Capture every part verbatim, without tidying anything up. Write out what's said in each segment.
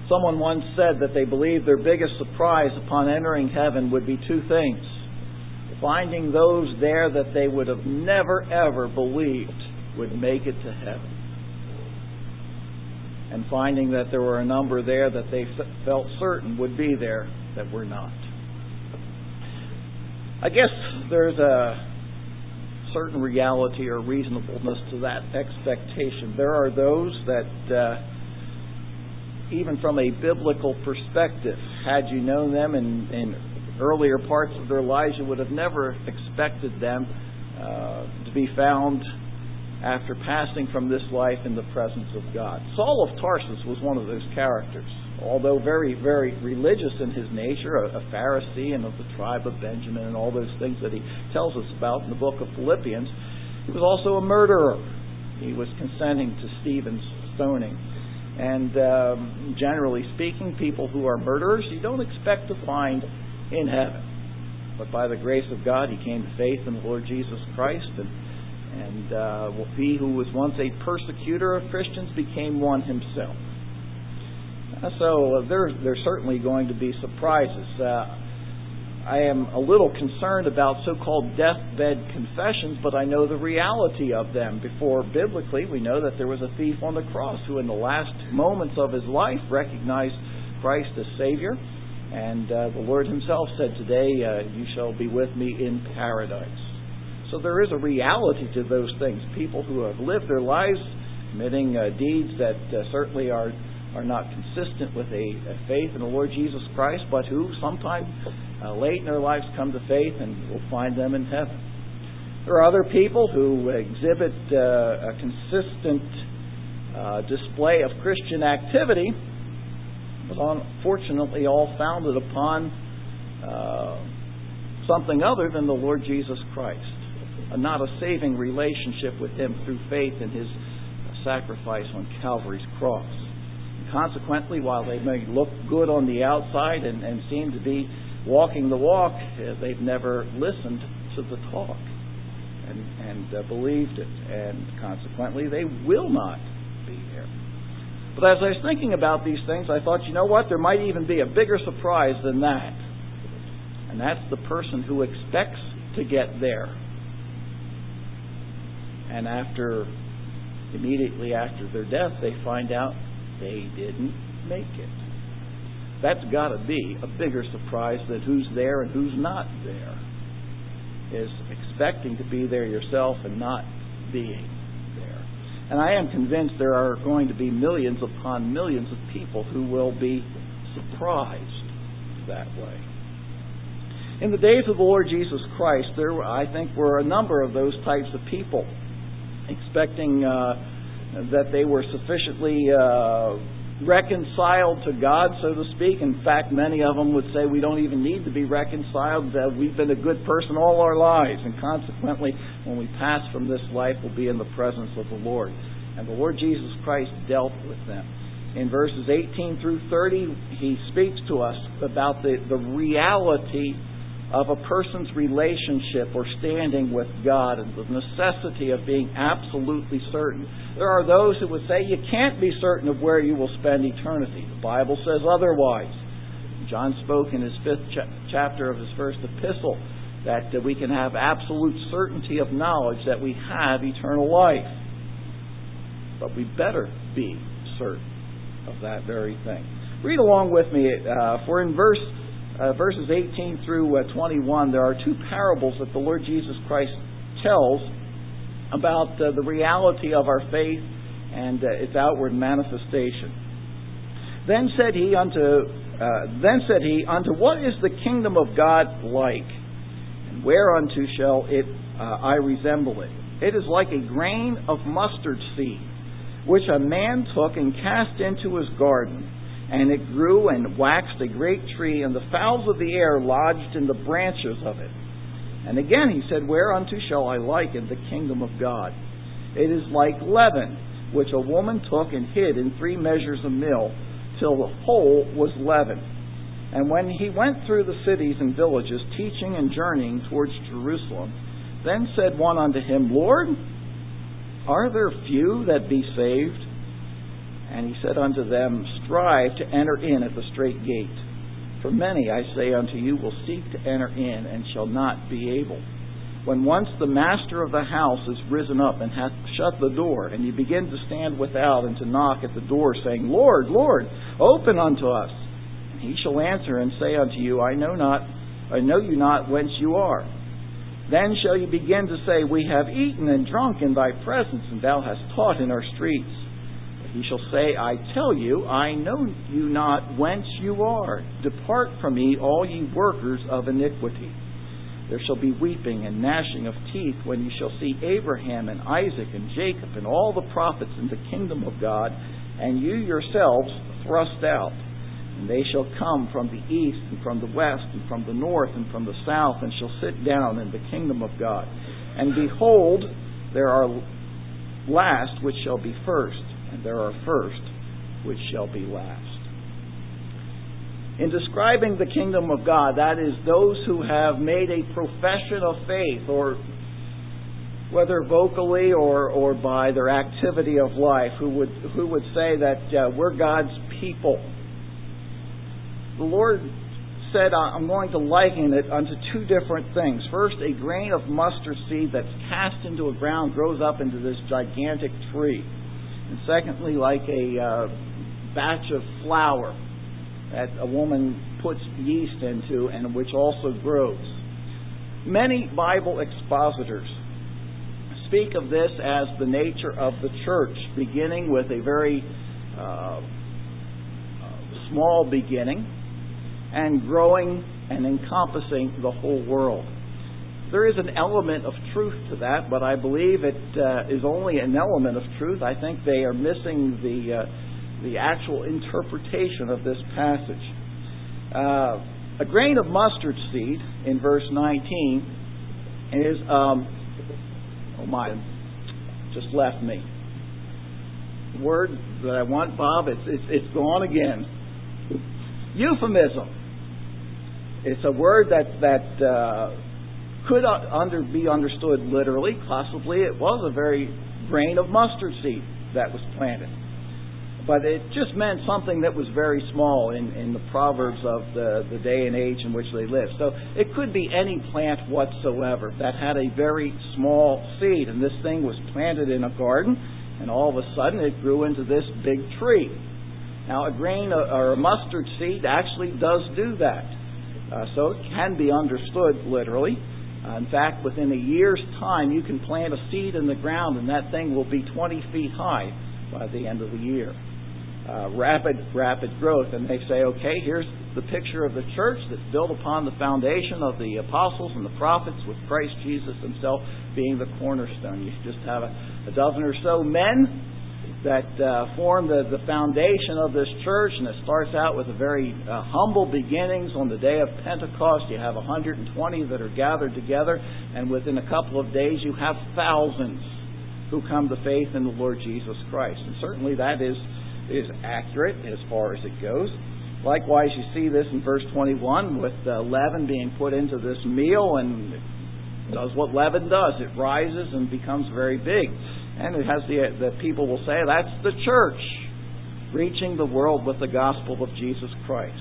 Someone once said that they believed their biggest surprise upon entering heaven would be two things. Finding those there that they would have never ever believed would make it to heaven. And finding that there were a number there that they felt certain would be there that were not. I guess there's a certain reality or reasonableness to that expectation. There are those that, uh, even from a biblical perspective, had you known them in, in earlier parts of their lives, you would have never expected them uh, to be found after passing from this life in the presence of God. Saul of Tarsus was one of those characters. Although very, very religious in his nature, a, a Pharisee and of the tribe of Benjamin and all those things that he tells us about in the book of Philippians, he was also a murderer. He was consenting to Stephen's stoning. And um, generally speaking, people who are murderers, you don't expect to find in heaven. But by the grace of God, he came to faith in the Lord Jesus Christ, and, and uh, well, he who was once a persecutor of Christians became one himself. Uh, so uh, there, there's certainly going to be surprises. Uh, I am a little concerned about so-called deathbed confessions, but I know the reality of them. Before, biblically, we know that there was a thief on the cross who in the last moments of his life recognized Christ as Savior. And uh, the Lord himself said, today uh, you shall be with me in paradise. So there is a reality to those things. People who have lived their lives committing uh, deeds that uh, certainly are, are not consistent with a, a faith in the Lord Jesus Christ, but who sometime uh, late in their lives come to faith, and we'll find them in heaven. There are other people who exhibit uh, a consistent uh, display of Christian activity, but unfortunately all founded upon uh, something other than the Lord Jesus Christ, and not a saving relationship with Him through faith in His sacrifice on Calvary's cross. And consequently, while they may look good on the outside and, and seem to be walking the walk, uh, they've never listened to the talk and, and uh, believed it, and consequently they will not be there. But as I was thinking about these things, I thought, you know what? There might even be a bigger surprise than that. And that's the person who expects to get there. And after, immediately after their death, they find out they didn't make it. That's got to be a bigger surprise than who's there and who's not there. Is expecting to be there yourself and not being. And I am convinced there are going to be millions upon millions of people who will be surprised that way. In the days of the Lord Jesus Christ, there, I think, were a number of those types of people, expecting uh, that they were sufficiently uh, reconciled to God, so to speak. In fact, many of them would say we don't even need to be reconciled. Uh, we've been a good person all our lives, and consequently, when we pass from this life, we'll be in the presence of the Lord. And the Lord Jesus Christ dealt with them. In verses eighteen through thirty, He speaks to us about the, the reality of a person's relationship or standing with God and the necessity of being absolutely certain. There are those who would say you can't be certain of where you will spend eternity. The Bible says otherwise. John spoke in his fifth ch- chapter of his first epistle that uh, we can have absolute certainty of knowledge that we have eternal life. But we better be certain of that very thing. Read along with me, uh, for in verse Uh, verses eighteen through uh, twenty-one, there are two parables that the Lord Jesus Christ tells about uh, the reality of our faith and uh, its outward manifestation. Then said he unto, uh, then said he, unto what is the kingdom of God like, and whereunto shall it uh, I resemble it? It is like a grain of mustard seed, which a man took and cast into his garden. And it grew and waxed a great tree, and the fowls of the air lodged in the branches of it. And again he said, whereunto shall I liken the kingdom of God? It is like leaven, which a woman took and hid in three measures of meal, till the whole was leavened. And when he went through the cities and villages, teaching and journeying towards Jerusalem, then said one unto him, Lord, are there few that be saved? And he said unto them, Strive to enter in at the strait gate. For many, I say unto you, will seek to enter in, and shall not be able. When once the master of the house is risen up, and hath shut the door, and you begin to stand without, and to knock at the door, saying, Lord, Lord, open unto us. And he shall answer and say unto you, I know not, I know you not whence you are. Then shall you begin to say, We have eaten and drunk in thy presence, and thou hast taught in our streets. But he shall say, I tell you, I know you not whence you are. Depart from me, all ye workers of iniquity. There shall be weeping and gnashing of teeth when you shall see Abraham and Isaac and Jacob and all the prophets in the kingdom of God, and you yourselves thrust out. And they shall come from the east and from the west and from the north and from the south, and shall sit down in the kingdom of God. And behold, there are last which shall be first, and there are first which shall be last. In describing the kingdom of God, that is, those who have made a profession of faith, or whether vocally or, or by their activity of life, who would who would say that uh, we're God's people. The Lord said, I'm going to liken it unto two different things. First, a grain of mustard seed that's cast into a ground grows up into this gigantic tree. And secondly, like a uh, batch of flour that a woman puts yeast into and which also grows. Many Bible expositors speak of this as the nature of the church, beginning with a very uh, small beginning and growing and encompassing the whole world. There is an element of truth to that, but I believe it uh, is only an element of truth. I think they are missing the uh, the actual interpretation of this passage. Uh, a grain of mustard seed in verse nineteen is, um, oh my, just left me. The word that I want, Bob, it's, it's, it's gone again. Euphemism. It's a word that, that uh, could under, be understood literally. Possibly it was a very grain of mustard seed that was planted. But it just meant something that was very small in, in the proverbs of the, the day and age in which they lived. So it could be any plant whatsoever that had a very small seed. And this thing was planted in a garden, and all of a sudden it grew into this big tree. Now, a grain or a mustard seed actually does do that. Uh, so it can be understood literally. Uh, in fact, within a year's time, you can plant a seed in the ground, and that thing will be twenty feet high by the end of the year. Uh, rapid, rapid growth. And they say, okay, here's the picture of the church that's built upon the foundation of the apostles and the prophets, with Christ Jesus himself being the cornerstone. You just have a, a dozen or so men that uh, form the, the foundation of this church, and it starts out with a very uh, humble beginnings. On the day of Pentecost, you have one hundred twenty that are gathered together, and within a couple of days you have thousands who come to faith in the Lord Jesus Christ. And certainly that is is accurate as far as it goes. Likewise, you see this in verse twenty-one with uh, leaven being put into this meal, and it does what leaven does. It rises and becomes very big. And it has the, the people will say, that's the church reaching the world with the gospel of Jesus Christ.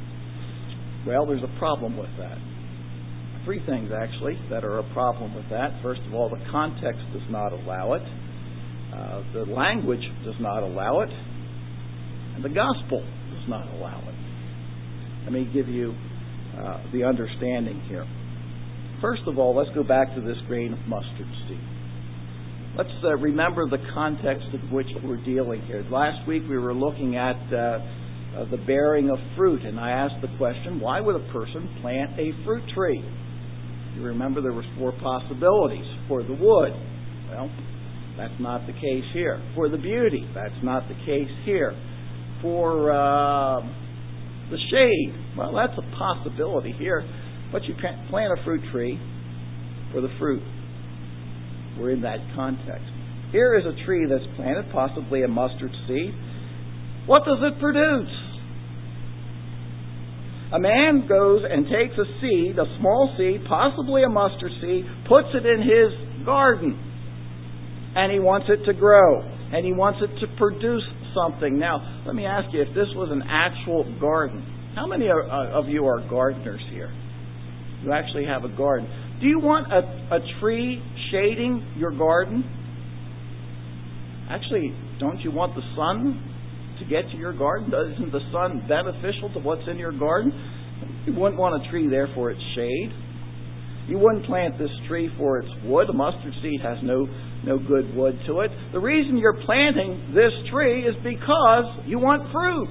Well, there's a problem with that. Three things, actually, that are a problem with that. First of all, the context does not allow it. Uh, the language does not allow it. And the gospel does not allow it. Let me give you uh, the understanding here. First of all, let's go back to this grain of mustard seed. Let's uh, remember the context in which we're dealing here. Last week we were looking at uh, uh, the bearing of fruit, and I asked the question, why would a person plant a fruit tree? You remember there were four possibilities. For the wood, well, that's not the case here. For the beauty, that's not the case here. For uh, the shade, well, that's a possibility here. But you can't plant a fruit tree for the fruit. We're in that context. Here is a tree that's planted, possibly a mustard seed. What does it produce? A man goes and takes a seed, a small seed, possibly a mustard seed, puts it in his garden. And he wants it to grow. And he wants it to produce something. Now, let me ask you, if this was an actual garden, how many of you are gardeners here? You actually have a garden. Do you want a, a tree shading your garden? Actually, don't you want the sun to get to your garden? Isn't the sun beneficial to what's in your garden? You wouldn't want a tree there for its shade. You wouldn't plant this tree for its wood. A mustard seed has no, no good wood to it. The reason you're planting this tree is because you want fruit.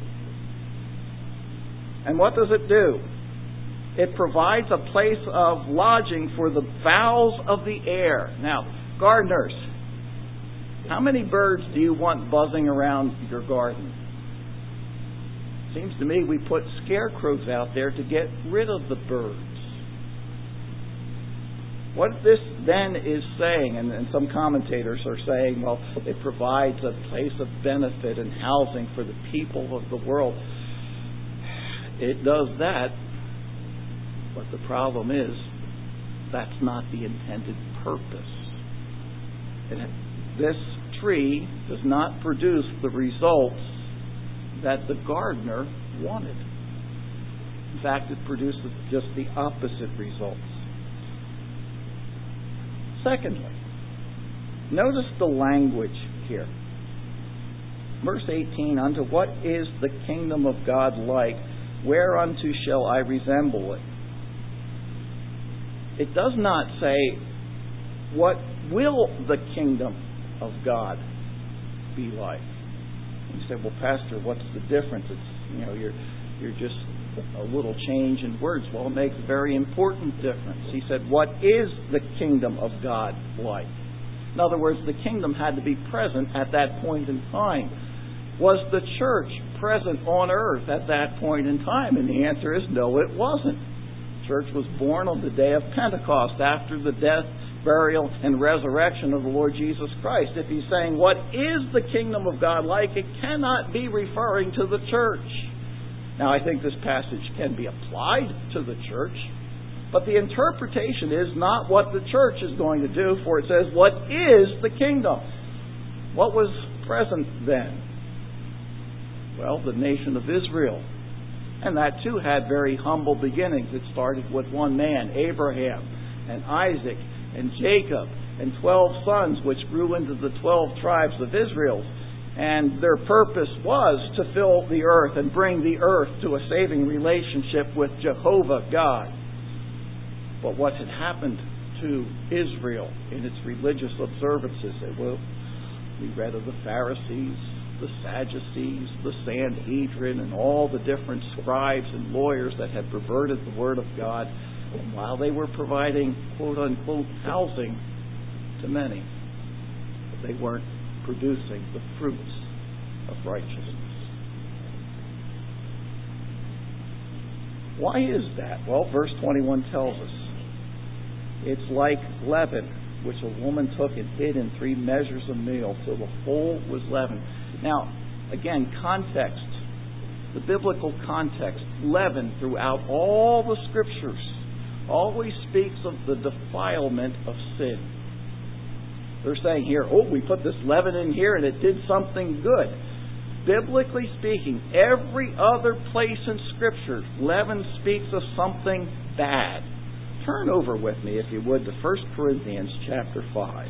And what does it do? It provides a place of lodging for the fowls of the air. Now, gardeners, how many birds do you want buzzing around your garden? Seems to me we put scarecrows out there to get rid of the birds. What this then is saying, and, and some commentators are saying, well, it provides a place of benefit and housing for the people of the world. It does that, but the problem is that's not the intended purpose. It, this tree does not produce the results that the gardener wanted. In fact, it produces just the opposite results. Secondly, notice the language here. Verse eighteen, unto what is the kingdom of God like? Whereunto shall I resemble it? It does not say, what will the kingdom of God be like? You say, well, Pastor, what's the difference? It's, you know, you're you're just a little change in words. Well, it makes a very important difference. He said, what is the kingdom of God like? In other words, the kingdom had to be present at that point in time. Was the church present on earth at that point in time? And the answer is no, it wasn't. The church was born on the day of Pentecost, after the death, burial, and resurrection of the Lord Jesus Christ. If he's saying, what is the kingdom of God like? It cannot be referring to the church. Now, I think this passage can be applied to the church, but the interpretation is not what the church is going to do, for it says, what is the kingdom? What was present then? Well, the nation of Israel. And that too had very humble beginnings. It started with one man, Abraham, and Isaac, and Jacob, and twelve sons, which grew into the twelve tribes of Israel. And their purpose was to fill the earth and bring the earth to a saving relationship with Jehovah God. But what had happened to Israel in its religious observances, it will, we read of the Pharisees, the Sadducees, the Sanhedrin, and all the different scribes and lawyers that had perverted the Word of God. And while they were providing quote-unquote housing to many, they weren't producing the fruits of righteousness. Why is that? Well, verse twenty-one tells us. It's like leaven, which a woman took and hid in three measures of meal till the whole was leavened. Now, again, context, the biblical context, leaven throughout all the Scriptures always speaks of the defilement of sin. They're saying here, oh, we put this leaven in here and it did something good. Biblically speaking, every other place in Scripture, leaven speaks of something bad. Turn over with me, if you would, to First Corinthians chapter five.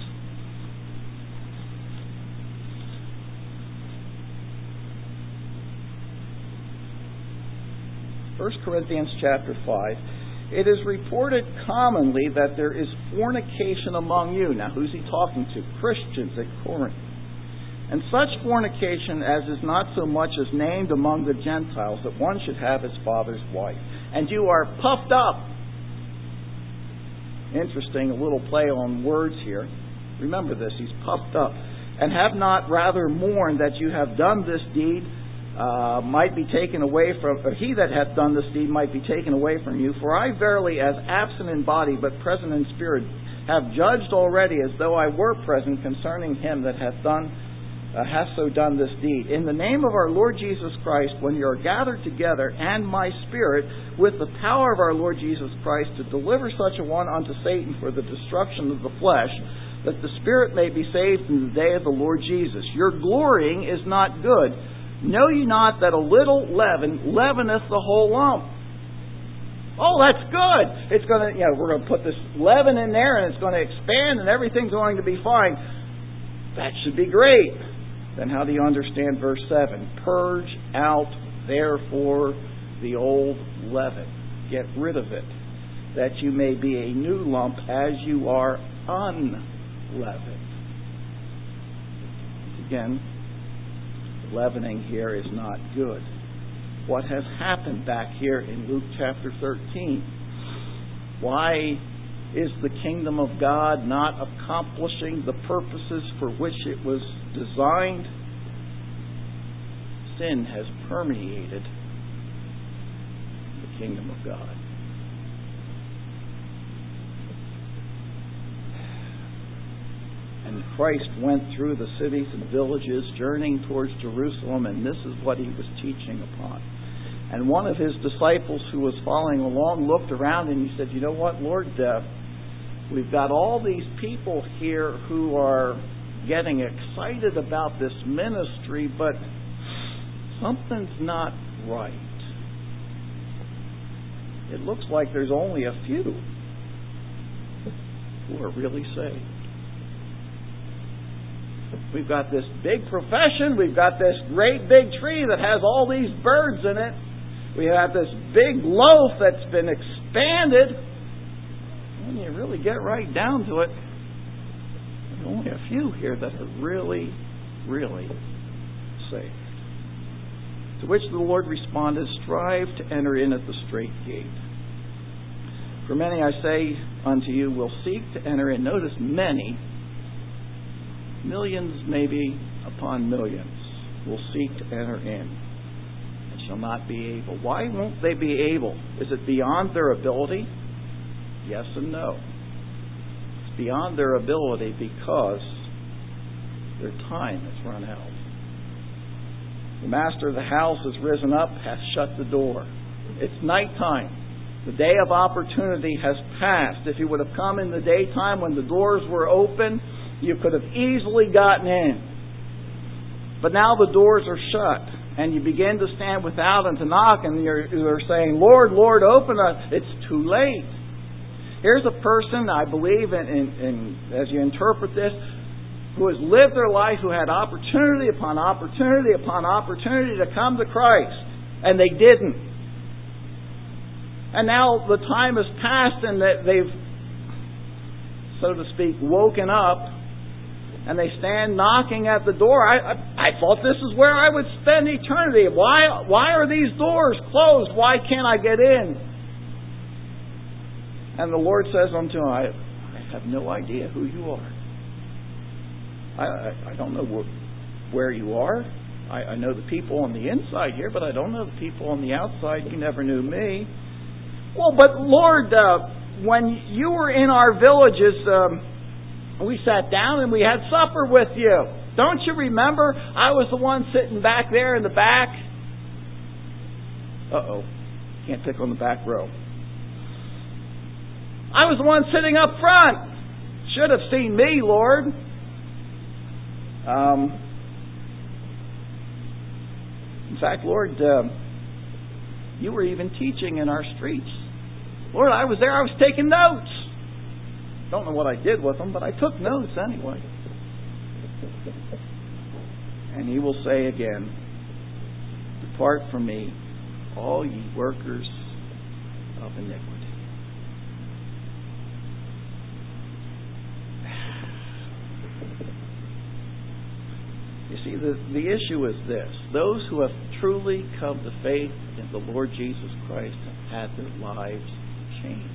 First Corinthians chapter five. It is reported commonly that there is fornication among you. Now, who's he talking to? Christians at Corinth. And such fornication as is not so much as named among the Gentiles, that one should have his father's wife. And you are puffed up. Interesting, a little play on words here. Remember this, he's puffed up. And have not rather mourned that you have done this deed, Uh, might be taken away from, or he that hath done this deed might be taken away from you. For I verily, as absent in body, but present in spirit, have judged already, as though I were present, concerning him that hath done, uh, hath so done this deed. In the name of our Lord Jesus Christ, when you are gathered together, and my spirit, with the power of our Lord Jesus Christ, to deliver such a one unto Satan for the destruction of the flesh, that the spirit may be saved in the day of the Lord Jesus. Your glorying is not good. Know ye not that a little leaven leaveneth the whole lump? Oh, that's good. It's going to, you know, we're going to put this leaven in there and it's going to expand and everything's going to be fine. That should be great. Then how do you understand verse seven? Purge out, therefore, the old leaven. Get rid of it, that you may be a new lump as you are unleavened. Again, leavening here is not good. What has happened back here in Luke chapter thirteen? Why is the kingdom of God not accomplishing the purposes for which it was designed? Sin has permeated the kingdom of God. And Christ went through the cities and villages, journeying towards Jerusalem, and this is what he was teaching upon. And one of his disciples who was following along looked around and he said, you know what, Lord, uh, we've got all these people here who are getting excited about this ministry, but something's not right. It looks like there's only a few who are really saved. We've got this big profession. We've got this great big tree that has all these birds in it. We have this big loaf that's been expanded. When you really get right down to it, there's only a few here that are really, really saved. To which the Lord responded, strive to enter in at the strait gate. For many, I say unto you, will seek to enter in. Notice many. Millions, maybe upon millions, will seek to enter in and shall not be able. Why won't they be able? Is it beyond their ability? Yes and no. It's beyond their ability because their time has run out. The master of the house has risen up, hath shut the door. It's nighttime. The day of opportunity has passed. If he would have come in the daytime when the doors were open, you could have easily gotten in. But now the doors are shut, and you begin to stand without and to knock, and you're, you're saying, Lord, Lord, open us. It's too late. Here's a person, I believe, in, in, in, as you interpret this, who has lived their life, who had opportunity upon opportunity upon opportunity to come to Christ, and they didn't. And now the time has passed, and they've, so to speak, woken up, and they stand knocking at the door. I, I, I thought this is where I would spend eternity. Why, why are these doors closed? Why can't I get in? And the Lord says unto him, I, I have no idea who you are. I, I, I don't know wh- where you are. I, I know the people on the inside here, but I don't know the people on the outside. You never knew me. Well, but Lord, uh, when you were in our villages, um, we sat down and we had supper with you. Don't you remember? I was the one sitting back there in the back. Uh-oh. Can't pick on the back row. I was the one sitting up front. Should have seen me, Lord. Um, in fact, Lord, uh, you were even teaching in our streets. Lord, I was there. I was taking notes. Don't know what I did with them, but I took notes anyway. And he will say again, depart from me, all ye workers of iniquity. You see, the, the issue is this. Those who have truly come to faith in the Lord Jesus Christ have had their lives changed.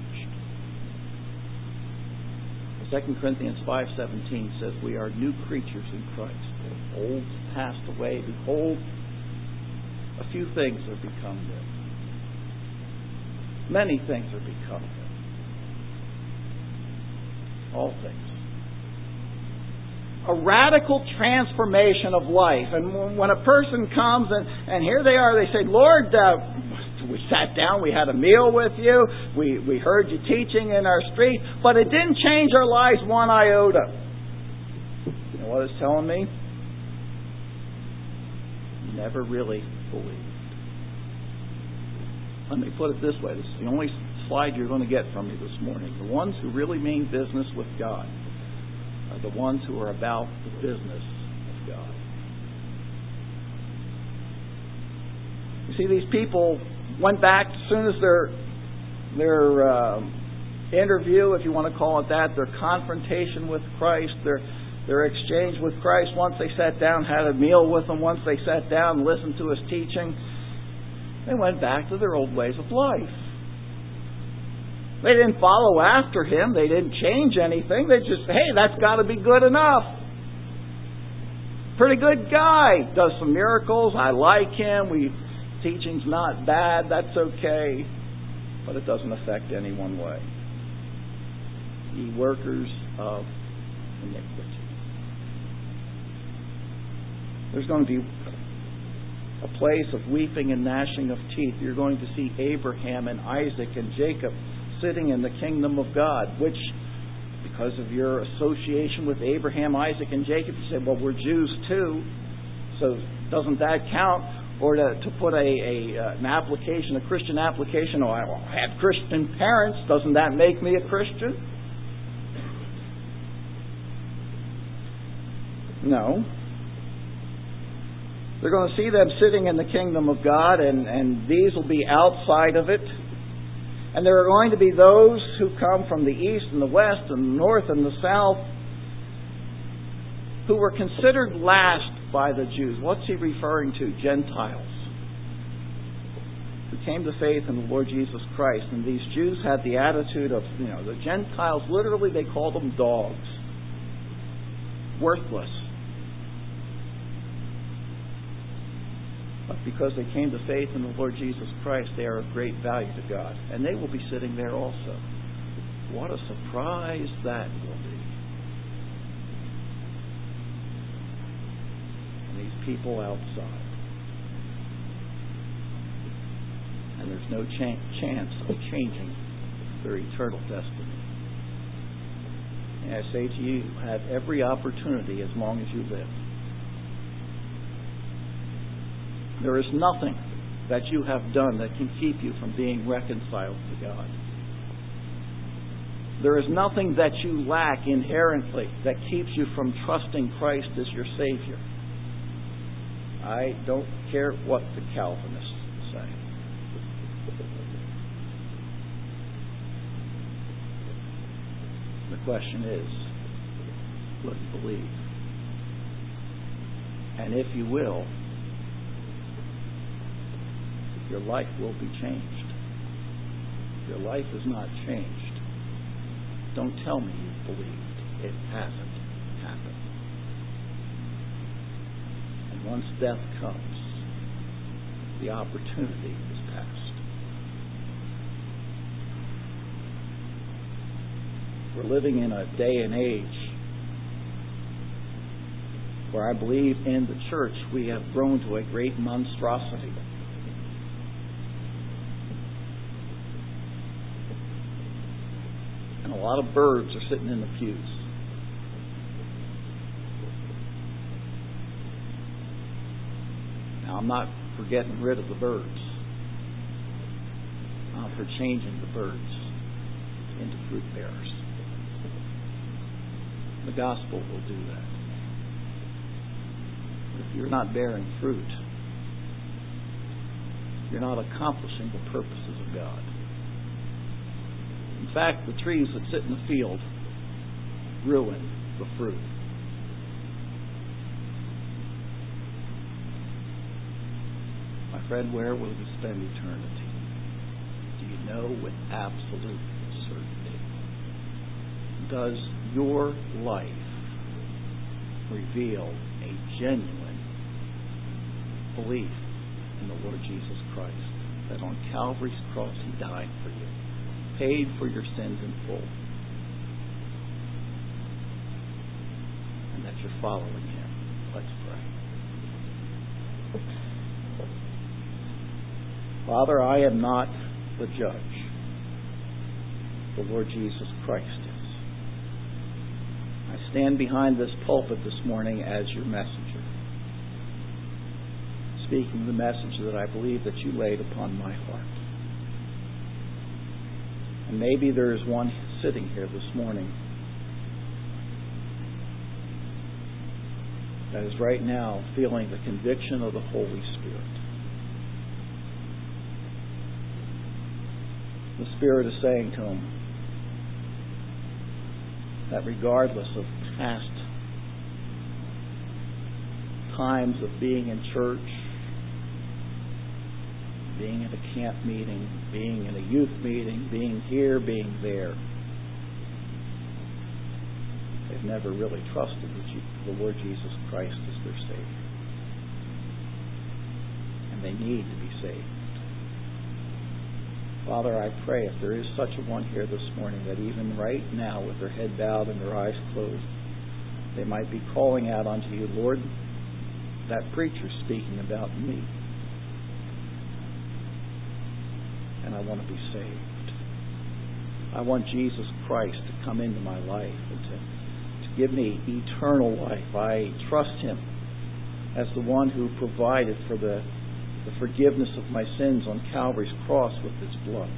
Second Corinthians five seventeen says we are new creatures in Christ. Old passed away. Behold, a few things are become new. Many things are become new. All things. A radical transformation of life. And when a person comes and, and here they are, they say, Lord, uh, we sat down, we had a meal with you, we, we heard you teaching in our street, but it didn't change our lives one iota. know what it's telling me? You never really believed. Let me put it this way. This is the only slide you're going to get from me this morning. The ones who really mean business with God are the ones who are about the business of God. You see, these people went back as soon as their their um, interview, if you want to call it that, their confrontation with Christ, their their exchange with Christ. Once they sat down, had a meal with Him. Once they sat down and listened to His teaching, they went back to their old ways of life. They didn't follow after Him. They didn't change anything. They just, hey, that's got to be good enough. Pretty good guy. Does some miracles. I like him. We teaching's not bad. That's okay. But it doesn't affect any one way. Ye workers of iniquity. There's going to be a place of weeping and gnashing of teeth. You're going to see Abraham and Isaac and Jacob sitting in the kingdom of God, which, because of your association with Abraham, Isaac, and Jacob, you say, well, we're Jews too, so doesn't that count? Or to, to put a, a an application, a Christian application, oh, I had Christian parents, doesn't that make me a Christian? No. They're going to see them sitting in the kingdom of God, and, and these will be outside of it. And there are going to be those who come from the east and the west and the north and the south who were considered last by the Jews. What's he referring to? Gentiles. Who came to faith in the Lord Jesus Christ. And these Jews had the attitude of, you know, the Gentiles, literally they called them dogs. Worthless. But because they came to faith in the Lord Jesus Christ, they are of great value to God. And they will be sitting there also. What a surprise that will be. And these people outside. And there's no ch- chance of changing their eternal destiny. And I say to you, you have every opportunity as long as you live. There is nothing that you have done that can keep you from being reconciled to God. There is nothing that you lack inherently that keeps you from trusting Christ as your Savior. I don't care what the Calvinists say. The question is, will you believe? And if you will, your life will be changed. If your life is not changed, don't tell me you've believed. It hasn't happened. And once death comes, the opportunity is past. We're living in a day and age where I believe in the church we have grown to a great monstrosity. And a lot of birds are sitting in the pews. Now, I'm not for getting rid of the birds. I'm for changing the birds into fruit bearers. The gospel will do that. If you're not bearing fruit, you're not accomplishing the purposes of God. In fact, the trees that sit in the field ruin the fruit. My friend, where will you spend eternity? Do you know with absolute certainty? Does your life reveal a genuine belief in the Lord Jesus Christ? That on Calvary's cross He died for you, paid for your sins in full, and that you're following Him. Let's pray. Father, I am not the judge. The Lord Jesus Christ is. I stand behind this pulpit this morning as your messenger, speaking the message that I believe that you laid upon my heart. And maybe there is one sitting here this morning that is right now feeling the conviction of the Holy Spirit. The Spirit is saying to him that regardless of past times of being in church, being at a camp meeting, being in a youth meeting, being here, being there, they've never really trusted the Lord Jesus Christ as their Savior. And they need to be saved. Father, I pray if there is such a one here this morning that even right now with their head bowed and their eyes closed, they might be calling out unto you, Lord, that preacher's speaking about me. And I want to be saved. I want Jesus Christ to come into my life and to, to give me eternal life. I trust Him as the one who provided for the the forgiveness of my sins on Calvary's cross with His blood.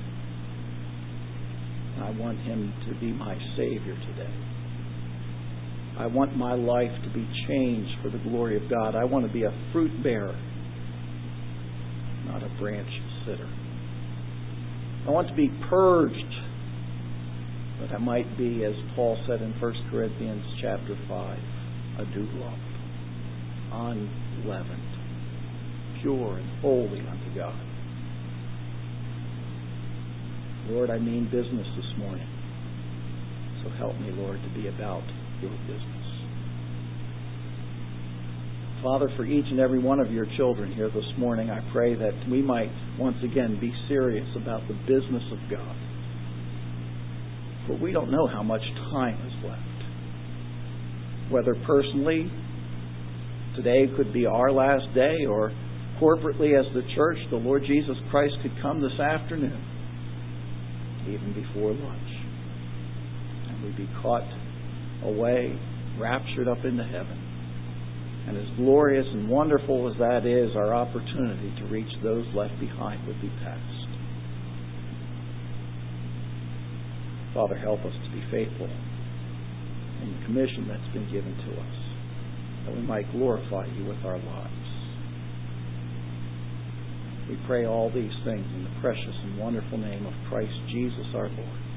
I want Him to be my Savior today. I want my life to be changed for the glory of God. I want to be a fruit bearer, not a branch sitter. I want to be purged, but I might be, as Paul said in First Corinthians chapter five, a dewdrop, unleavened, pure and holy unto God. Lord, I mean business this morning. So help me, Lord, to be about your business. Father, for each and every one of your children here this morning, I pray that we might once again be serious about the business of God. For we don't know how much time is left. Whether personally, today could be our last day, or corporately as the church, the Lord Jesus Christ could come this afternoon, even before lunch, and we'd be caught away, raptured up into heaven. And as glorious and wonderful as that is, our opportunity to reach those left behind would be past. Father, help us to be faithful in the commission that's been given to us, that we might glorify you with our lives. We pray all these things in the precious and wonderful name of Christ Jesus our Lord.